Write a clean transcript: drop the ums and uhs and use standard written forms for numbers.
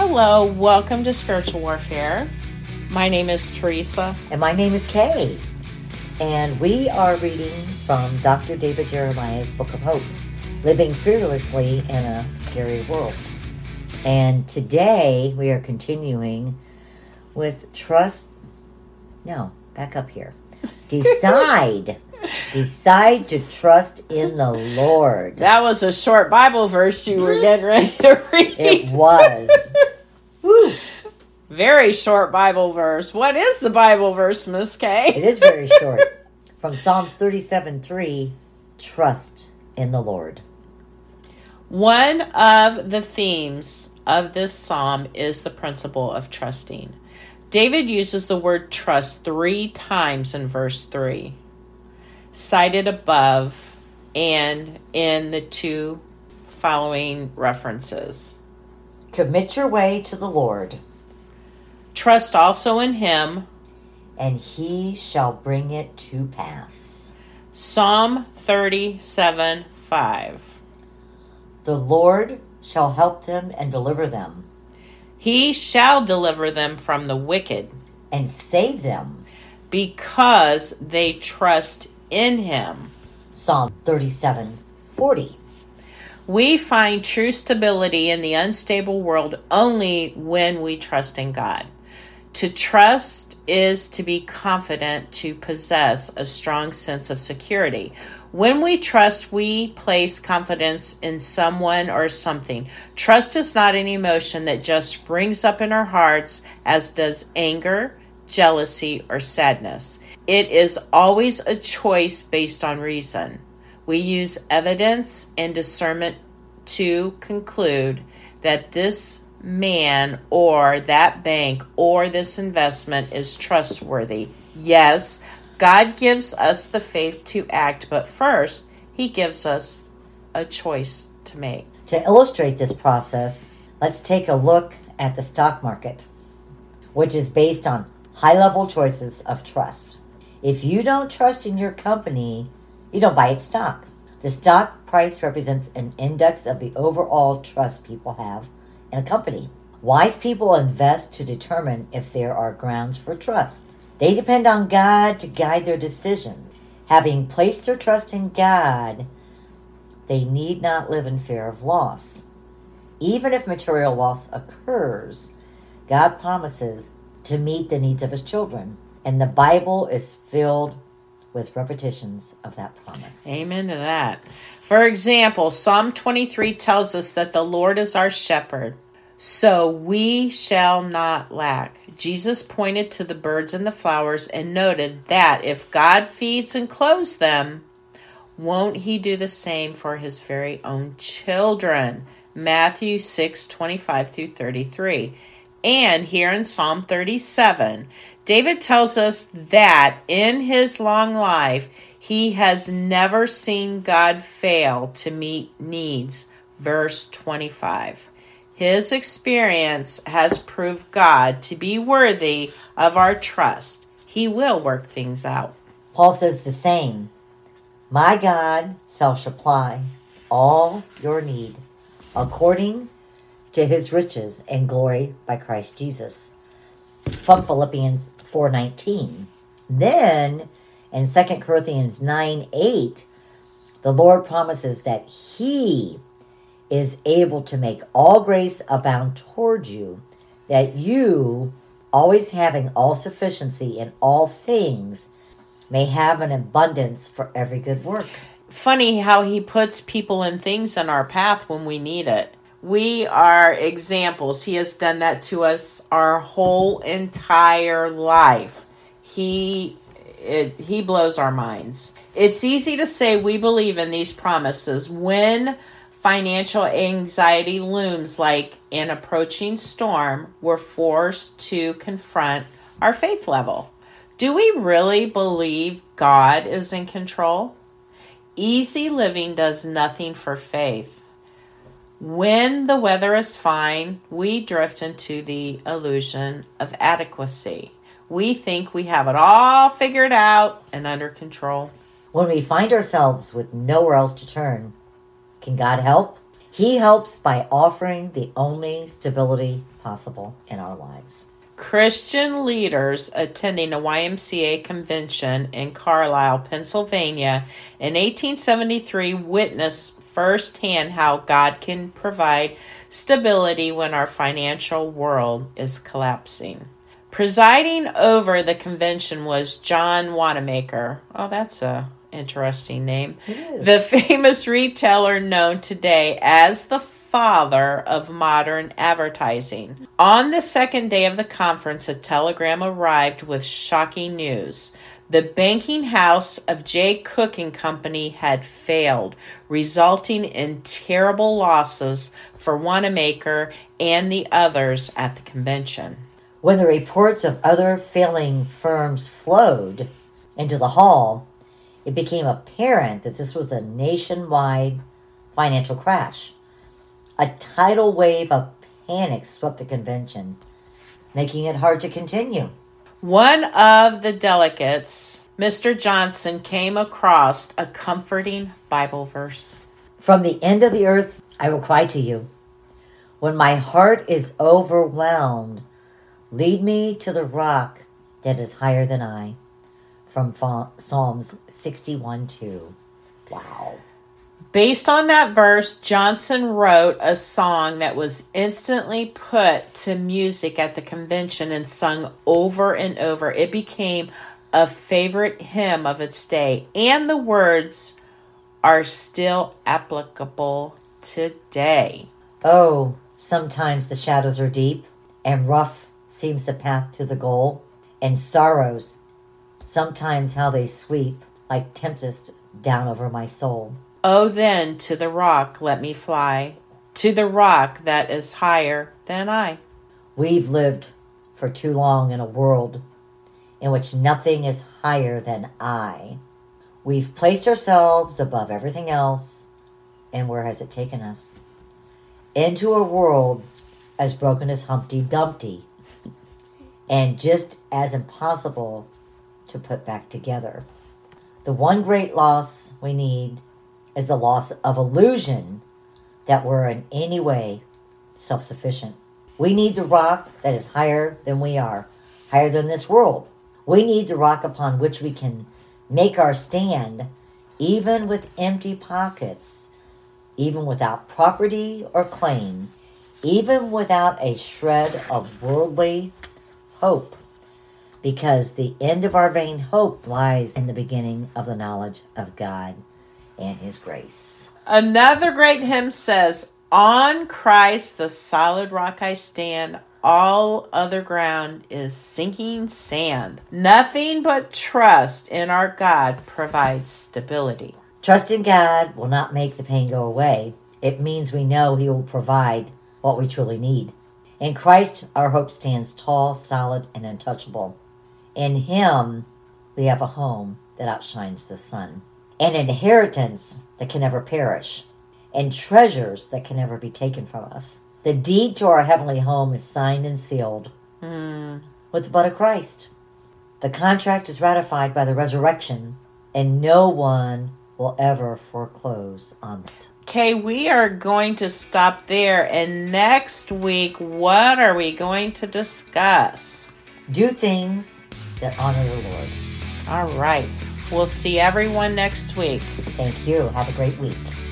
Hello, welcome to Spiritual Warfare. My name is Teresa. And my name is Kay. And we are reading from Dr. David Jeremiah's Book of Hope, Living Fearlessly in a Scary World. And today we are continuing with back up here. Decide to trust in the Lord. That was a short Bible verse you were getting ready to read. It was. Woo. Very short Bible verse. What is the Bible verse, Miss Kay? It is very short. From Psalms 37:3, trust in the Lord. One of the themes of this psalm is the principle of trusting. David uses the word trust 3 times in verse 3, cited above and in the 2 following references. Commit your way to the Lord. Trust also in him, and he shall bring it to pass. Psalm 37:5. The Lord shall help them and deliver them. He shall deliver them from the wicked, and save them, because they trust in him. Psalm 37:40. We find true stability in the unstable world only when we trust in God. To trust is to be confident, to possess a strong sense of security. When we trust, we place confidence in someone or something. Trust is not an emotion that just springs up in our hearts, as does anger, jealousy, or sadness. It is always a choice based on reason. We use evidence and discernment to conclude that this man or that bank or this investment is trustworthy. Yes, God gives us the faith to act, but first, he gives us a choice to make. To illustrate this process, let's take a look at the stock market, which is based on high-level choices of trust. If you don't trust in your company, you don't buy its stock. The stock price represents an index of the overall trust people have in a company. Wise people invest to determine if there are grounds for trust. They depend on God to guide their decision. Having placed their trust in God, they need not live in fear of loss. Even if material loss occurs, God promises to meet the needs of his children, and the Bible is filled with repetitions of that promise. Amen to that. For example, Psalm 23 tells us that the Lord is our shepherd, so we shall not lack. Jesus pointed to the birds and the flowers and noted that if God feeds and clothes them, won't he do the same for his very own children? Matthew 6:25-33. And here in Psalm 37, David tells us that in his long life, he has never seen God fail to meet needs. Verse 25. His experience has proved God to be worthy of our trust. He will work things out. Paul says the same. My God shall supply all your need according to his riches and glory by Christ Jesus. From Philippians 4:19. Then in 2 Corinthians 9:8, the Lord promises that he is able to make all grace abound toward you, that you, always having all sufficiency in all things, may have an abundance for every good work. Funny how he puts people and things in our path when we need it. We are examples. He has done that to us our whole entire life. He blows our minds. It's easy to say we believe in these promises when financial anxiety looms like an approaching storm. We're forced to confront our faith level. Do we really believe God is in control? Easy living does nothing for faith. When the weather is fine, we drift into the illusion of adequacy. We think we have it all figured out and under control. When we find ourselves with nowhere else to turn, can God help? He helps by offering the only stability possible in our lives. Christian leaders attending a YMCA convention in Carlisle, Pennsylvania in 1873 witnessed firsthand how God can provide stability when our financial world is collapsing. Presiding over the convention was John Wanamaker. Oh, that's a interesting name. The famous retailer known today as the father of modern advertising. On the second day of the conference, a telegram arrived with shocking news. The banking house of J. Cook and Company had failed, resulting in terrible losses for Wanamaker and the others at the convention. When the reports of other failing firms flowed into the hall, it became apparent that this was a nationwide financial crash. A tidal wave of panic swept the convention, making it hard to continue. One of the delegates, Mr. Johnson, came across a comforting Bible verse. From the end of the earth, I will cry to you. When my heart is overwhelmed, lead me to the rock that is higher than I. From Psalms 61:2. Wow. Based on that verse, Johnson wrote a song that was instantly put to music at the convention and sung over and over. It became a favorite hymn of its day, and the words are still applicable today. Oh, sometimes the shadows are deep, and rough seems the path to the goal, and sorrows, sometimes how they sweep like tempest down over my soul. Oh, then to the rock let me fly, to the rock that is higher than I. We've lived for too long in a world in which nothing is higher than I. We've placed ourselves above everything else, and where has it taken us? Into a world as broken as Humpty Dumpty, and just as impossible to put back together. The one great loss we need is the loss of illusion that we're in any way self-sufficient. We need the rock that is higher than we are, higher than this world. We need the rock upon which we can make our stand, even with empty pockets, even without property or claim, even without a shred of worldly hope, because the end of our vain hope lies in the beginning of the knowledge of God and His grace. Another great hymn says, on Christ the solid rock I stand, all other ground is sinking sand. Nothing but trust in our God provides stability. Trust in God will not make the pain go away. It means we know He will provide what we truly need. In Christ, our hope stands tall, solid, and untouchable. In Him, we have a home that outshines the sun, an inheritance that can never perish, and treasures that can never be taken from us. The deed to our heavenly home is signed and sealed with the blood of Christ. The contract is ratified by the resurrection, and no one will ever foreclose on it. Okay, we are going to stop there, and next week, what are we going to discuss? Do things that honor the Lord. All right. We'll see everyone next week. Thank you. Have a great week.